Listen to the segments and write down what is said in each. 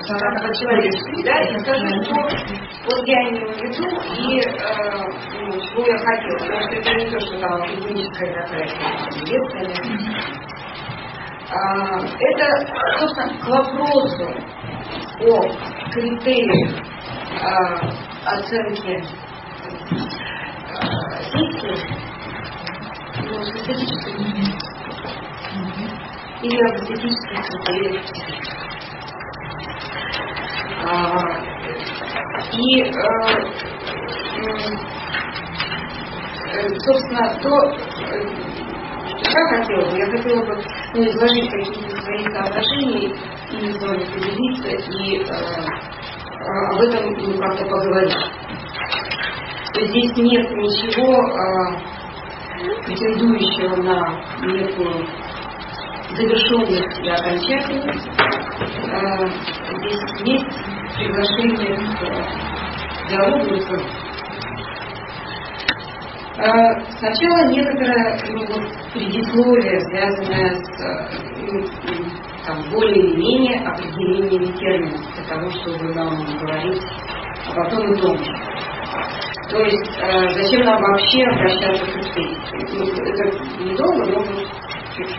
по-человечески, да, и скажу, что вот я имею в виду и чего я хотела, потому что это не то, что там академическая какая-то лекция. Это, собственно, к вопросу о критериях оценки истины, эстетической или об эстетических критериях. И, собственно, то, что я хотела бы изложить какие-то свои соображения и с вами поделиться, и об этом как-то поговорить. То есть здесь нет ничего претендующего на некую завершенность и окончательность. Здесь есть приглашение к диалогу. Сначала некоторое предисловие, связанное с более или менее определениями терминов, для того, чтобы нам говорить об одном и том же. То есть, зачем нам вообще обращаться к эстетике? Это недолго, но чуть-чуть.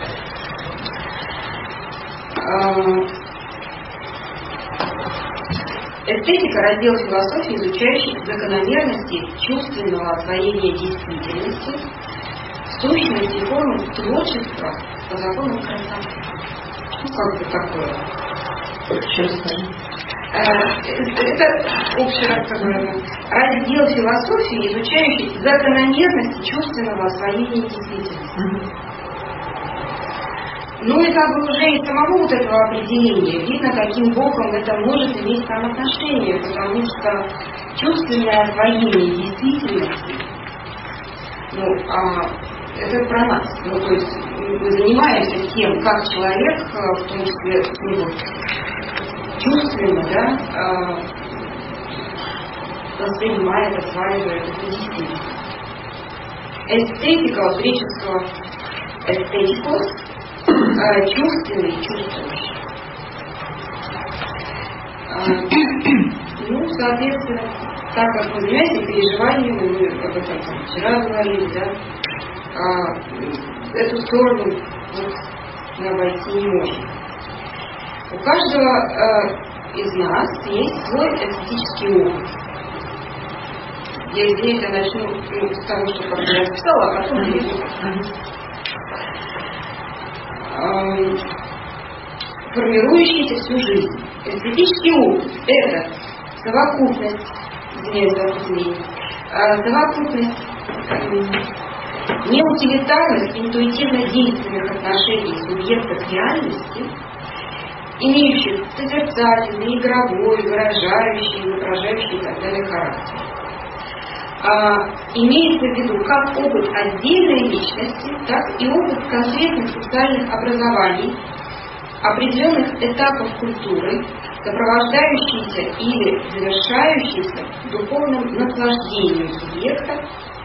Эстетика — раздел философии, изучающий закономерности чувственного освоения действительности, сущности и формы творчества по законам красоты. Как бы такое? Еще раз скажи. Это общий раздел философии, изучающий закономерности чувственного освоения действительности. Ну и как бы уже из самого вот этого определения видно, каким боком это может иметь там отношение, потому что чувственное освоение действительности, это про нас. То есть мы занимаемся тем, как человек, в том числе чувственно, воспринимает, осваивает эту действительность. Эстетика от греческого эстетикос, чувственный, чувствующий. Соответственно, так как мы занимаемся переживаниями, мы об этом вчера говорили, эту сторону мы обойти не можем. У каждого из нас есть свой эстетический опыт. Я начну с того, что как я расписала, а потом перейду. Формирующийся всю жизнь. Эстетический опыт – это совокупность, совокупность неутилитарных, интуитивно-действенных отношений субъекта к реальности, имеющих созерцательный, игровой, выражающий, изображающий и так далее характер. Имеется в виду как опыт отдельной личности, так и опыт конкретных социальных образований, определенных этапов культуры, сопровождающийся или завершающийся духовным наслаждением субъекта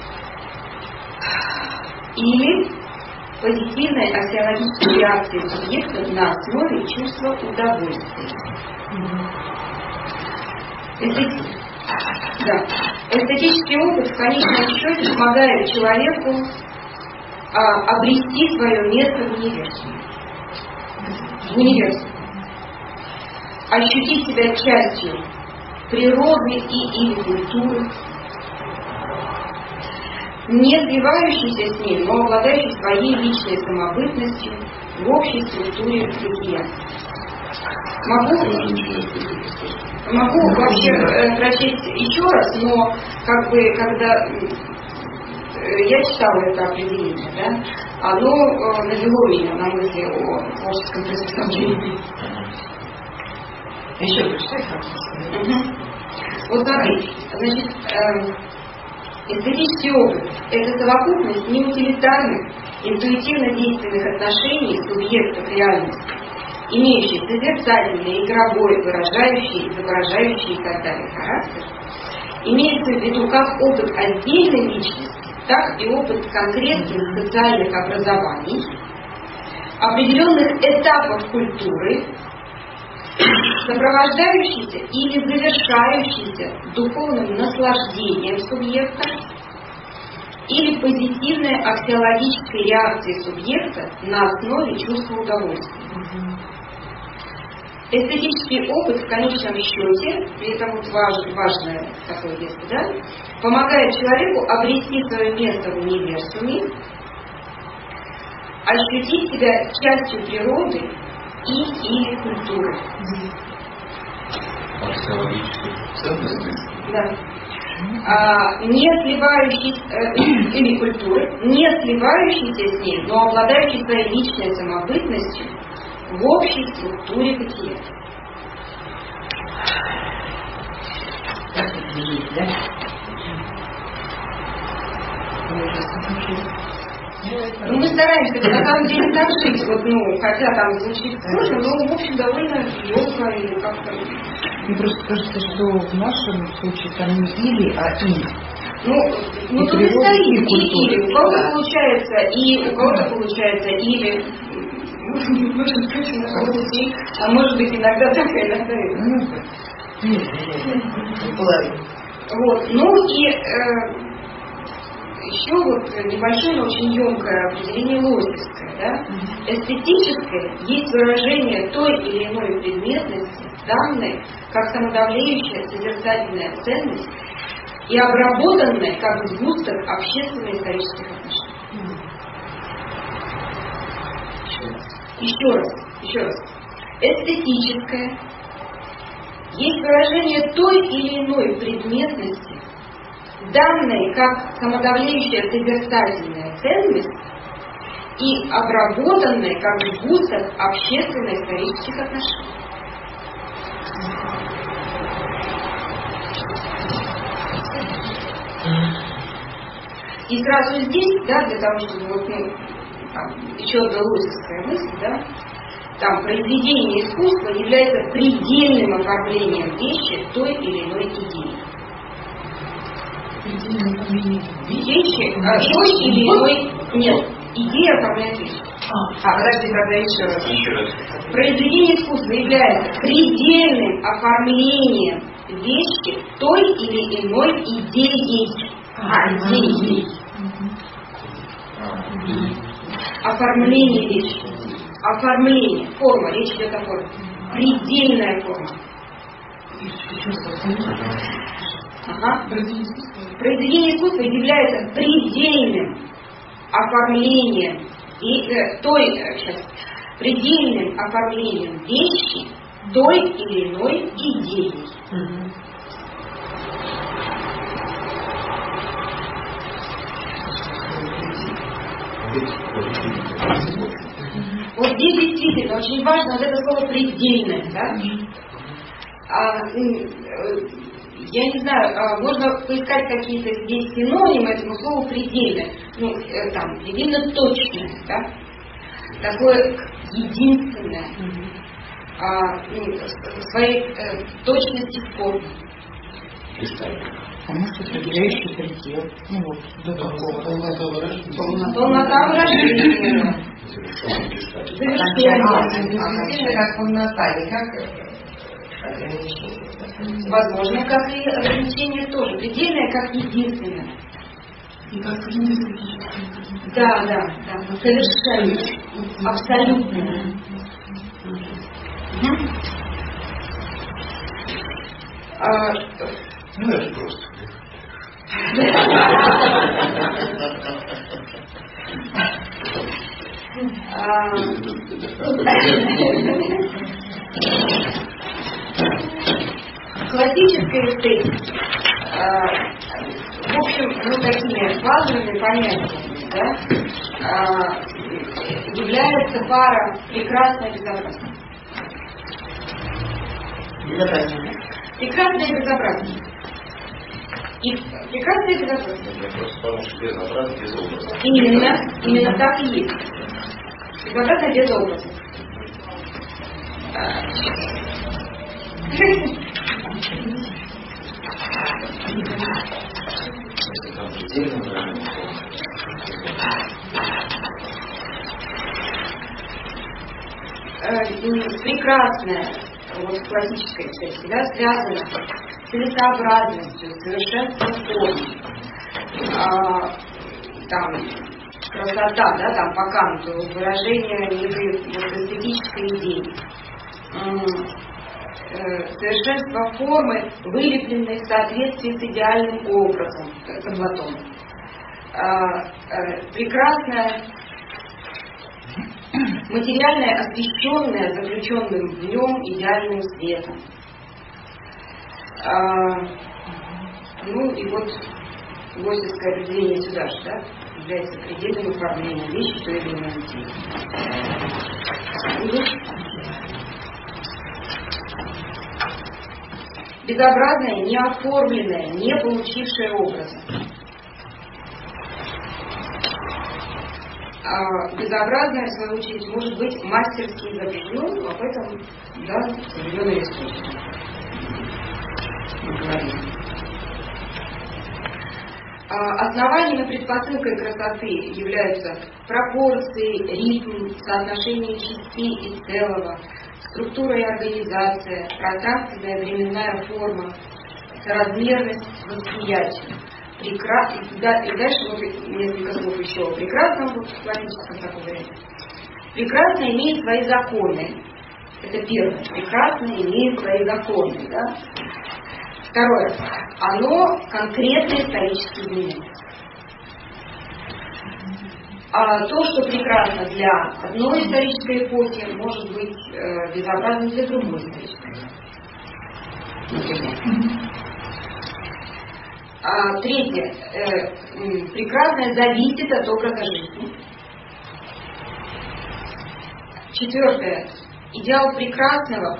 или позитивной аксиологической реакцией субъекта на основе чувства удовольствия. Эстетический опыт в конечном счете помогает человеку обрести свое место в универсуме. Ощутить себя частью природы или культуры, не сбивающейся с ней, но обладающей своей личной самобытностью в общей структуре бытия. Могу вообще прочесть еще раз, но как бы когда я читала это определение, оно навело меня на мысли о творческом приспособлении. Еще прочитай. Вот смотрите, значит, эстетический опыт – это совокупность неутилитарных, интуитивно-действенных отношений субъекта к реальности, имеющий созерцательный, игровой, выражающий, изображающий и так далее характер, имеется в виду как опыт отдельной личности, так и опыт конкретных социальных образований, определенных этапов культуры, сопровождающийся или завершающийся духовным наслаждением субъекта, или позитивной аксиологической реакцией субъекта на основе чувства удовольствия. Эстетический опыт в конечном счете, и это вот важное такое место, да, помогает человеку обрести свое место в универсуме, ощутить себя частью природы или культуры. Да. Не сливающийся или культуры, не сливающийся с ней, но обладающий своей личной самобытностью в общей структуре бытия. Ну, мы стараемся на самом деле так жить, вот, хотя там звучит сложно, но в общем довольно легко или как-то. Мне просто кажется, что в нашем случае там не или, а и. Ну тут и стоит или. У кого-то получается и, у кого-то получается или. Может быть, а может быть иногда так, а иногда это. Вот, еще вот небольшое, но очень емкое определение логическое. Да? Эстетическое есть выражение той или иной предметности, данной как самодавлеющая созерцательная ценность и обработанная как сгусток общественно-исторических отношений. Еще раз. Эстетическое есть выражение той или иной предметности, данной как самодавлеющая созерцательная ценность и обработанная как сгусток общественно-исторических отношений. И сразу здесь, да, для того, чтобы еще одна логическая мысль, да, там произведение искусства является предельным оформлением вещи той или иной идеи. Вещи, той или иной... Нет, идея оформляет вещи. Подожди, тогда еще раз. Произведение искусства является предельным оформлением вещи той или иной идеей. Идеей. Оформление вещи. Оформление. Форма. Речь идет о форме. Предельная форма. Произведение искусства является предельным оформлением предельным оформлением вещи той или иной идеей. Вот здесь действительно очень важно вот это слово предельное, да? Я не знаю, можно поискать какие-то здесь синонимы этому слову предельное. Предельно точное, да? Такое единственное в своей точности формы. А может, определяющий предел? До какого? Полнота выражения. Завершение как полнота, не как ограничение. Возможно, как и ограничение тоже. Предельное как единственное. И как единственное. Да. Совершенно. Абсолютно. Это просто. Классическая эстетика, в общем, такими базовыми понятиями, да, является пара прекрасное и безобразное. Прекрасное и безобразное. И прекрасное и безобразное. Я просто потому что безобразно без образа. Именно так и есть. Безобразное без образа. Прекрасное вот в классической цели, всегда связано с целесообразностью, совершенством формы. Там красота, да, там по Канту, выражение некой вот эстетической идеи. Совершенство формы, вылепленной в соответствии с идеальным образом, это Платон. Прекрасное, материальное, освещенное, заключенным в нем идеальным светом. Ну и вот гостевское определение сюда же, да, является предельным оформлением вещи той или иной идеи. Безобразное, неоформленное, не получившее образа. Безобразное, в свою очередь, может быть мастерски изобретено, об этом, да, определенный ресурс. Мы говорим. Основанием и предпосылкой красоты являются пропорции, ритм, соотношение частей и целого, структура и организация, пространственная временная форма, соразмерность восприятия. И дальше вот несколько слов еще о прекрасном, вот в классическом таком варианте. Прекрасное имеет свои законы. Это первое. Прекрасное имеет свои законы. Да? Второе. Оно конкретно исторически изменяется. А то, что прекрасно для одной исторической эпохи, может быть безобразным для другой исторической эпохи. Третье. Прекрасное зависит от образа жизни. Четвертое. Идеал прекрасного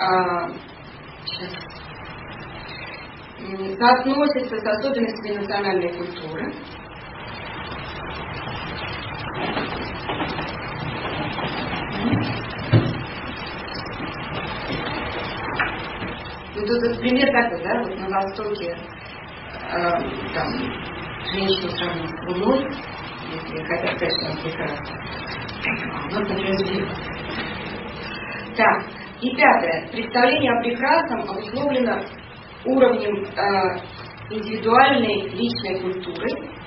соотносится с особенностями национальной культуры. Вот этот пример такой, да, вот на Востоке там женщину сравнивают с Луной, если хотят сказать, что она прекрасна. Вот, например, зверь. Так, и пятое. Представление о прекрасном обусловлено уровнем индивидуальной личной культуры,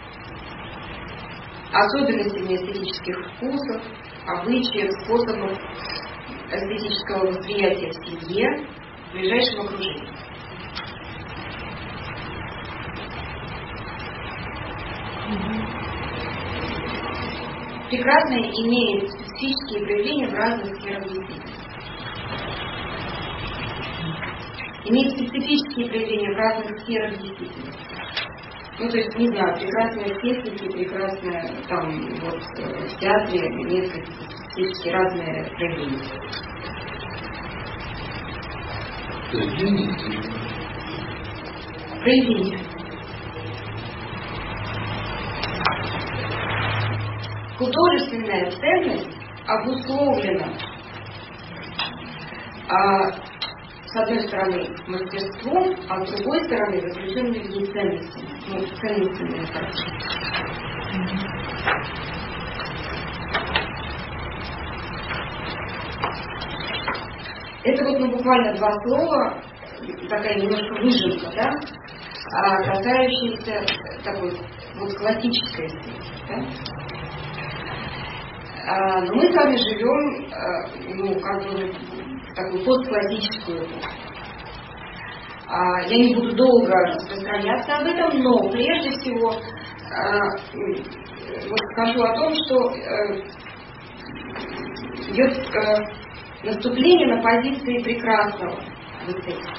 особенностями эстетических вкусов, обычаев, способов эстетического восприятия в семье, в ближайшем окружении. Прекрасное имеет специфические проявления в разных сферах действительности. Имеет специфические проявления в разных сферах действительности. Ну, то есть, не знаю, прекрасное в технике, прекрасное там, вот, в театре, имеет специфически разные проявления. Проявления. Художественная ценность обусловлена с одной стороны мастерством, а с другой стороны заключенными в ней ценностями. Ну, ценностями это. Это вот буквально два слова, такая немножко выжимка, да, касающаяся такой вот классической эстетики, да? Но мы с вами живем, ну, как бы в такую постклассическую эпоху. Я не буду долго распространяться об этом, но прежде всего вот скажу о том, что идет наступление на позиции прекрасного в эстетике.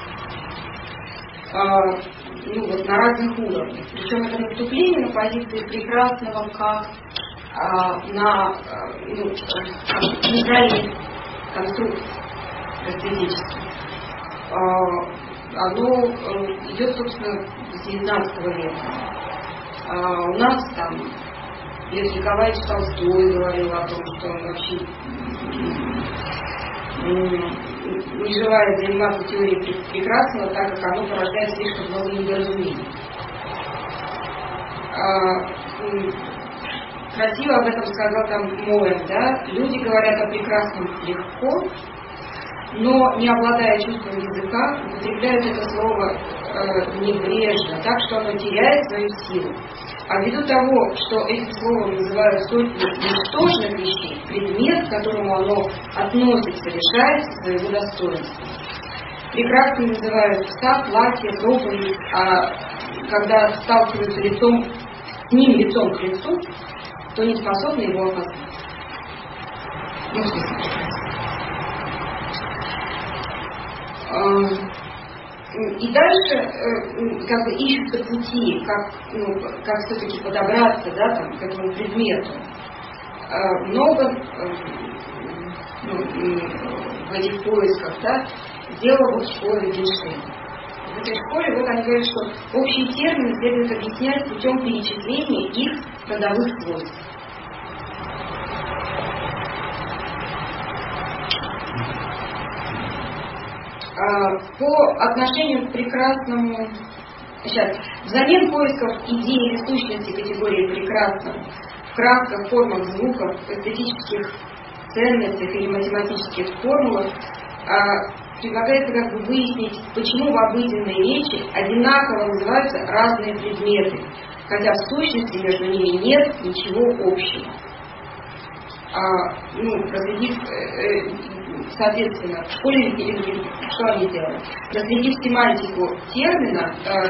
Ну, вот на разных уровнях. Причем это наступление на позиции прекрасного как на нейтральной конструкции эстетической. Оно идет, собственно, с XIX века. У нас там Лев Николаевич Толстой говорил о том, что он вообще не желает заниматься теорией прекрасного, так как оно порождает слишком много недоразумений. Красиво об этом сказал там Моэн, да? Люди говорят о прекрасном легко, но не обладая чувством языка, употребляют это слово небрежно, так что оно теряет свою силу. А ввиду того, что этим словом называют сотни ничтожных вещей, предмет, к которому оно относится, лишается своего достоинства. Прекрасно называют пса, платье, проповедь, а когда сталкиваются с ним лицом к лицу, то не способны его опознать. И дальше как бы ищутся пути, как все-таки подобраться, да, там, к этому предмету. Много в этих поисках, да, дело вот в школе Wittgenstein. В этой школе вот они говорят, что общие термины следует объяснять путем перечисления их родовых свойств. По отношению к прекрасному, взамен поисков идеи или сущности категории прекрасного в красках, формах, звуках, эстетических ценностях или математических формулах, предлагается как бы выяснить, почему в обыденной речи одинаково называются разные предметы, хотя в сущности между ними нет ничего общего. Проследив, соответственно, в школе или что они делают? Проследив семантику термина,